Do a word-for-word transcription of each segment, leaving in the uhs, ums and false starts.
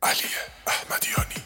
علی احمدیانی.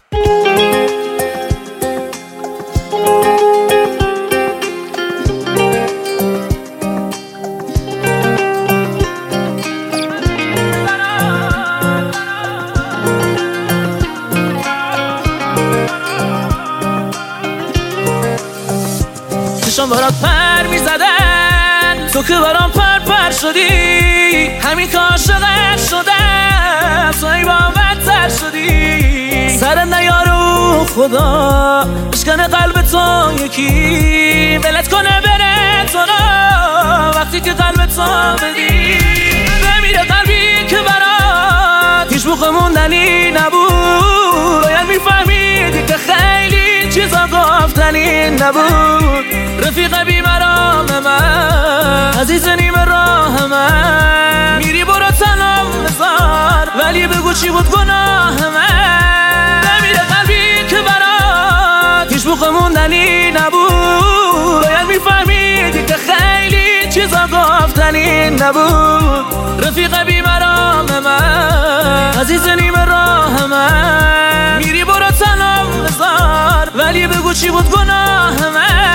چشم برات پر میزدن، تو که برام پر پر شدی، همین که عاشقت شدم تو ای با بدتر شدی. سرت نیارو خدا بشکنه قلب تو یکی، ولت کنه بره تو را وقتی که قلب تو بدی. بمیره قلبی که برات هیچ موقع موندنی نبود، باید میفهمیدی که خیلی چیزا گفتنی نبود. رفیق بیمرام من، عزیز نیم راه من، میری برو تنم بذار ولی بگو چی بود گناه من. نمیره قلبی که برات هیچ موقع موندنی نبود، باید میفهمیدی که خیلی چیزا گفتنی نبود. رفیق بیمرام من، عزیز نیم راه من، میری برو تنم بذار ولی بگو چی بود گناه من.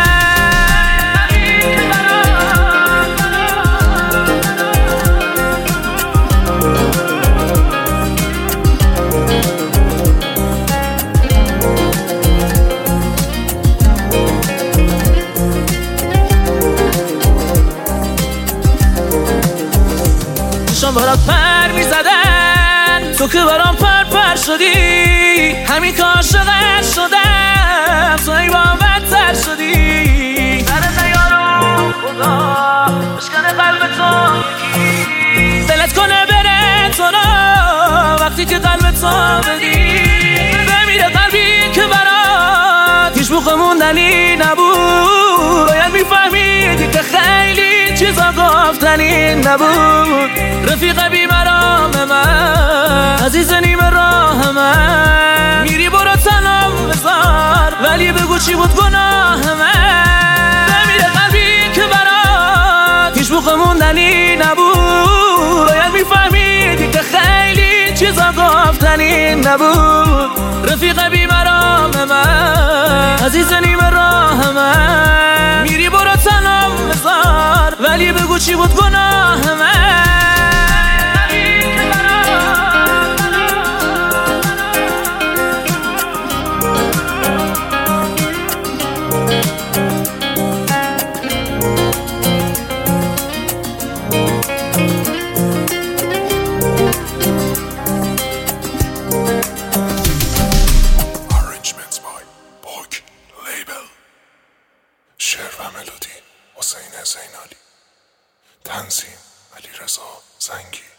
چشم برات پر میزدن، تو که برام پر پر شدی، همین که عاشقت شدم تو ای با بدتر شدی. سرت نیارو خدا بشکنه قلب تو یکی، ولت کنه بره تو را وقتی که قلب تو بدی. بمیره قلبی که برات هیچ موقع موندنی نبود، باید میفهمیدی که خیلی چیزا گفتنی نبود. رفیق بیمرام من، عزیز نیم راه من، میری برو تنم بذار ولی بگو چی بود گناه من. بمیره قلبی که برات هیچ موقع موندنی نبود، باید میفهمیدی که خیلی چیزا گفتنی نبود. رفیق بیمرام من، عزیز نیم راه من، میری برو تنم بذار ولی بگو چی بود گناه من. شعر و ملودی حسین زینالی، تنظیم علیرضا زنگی.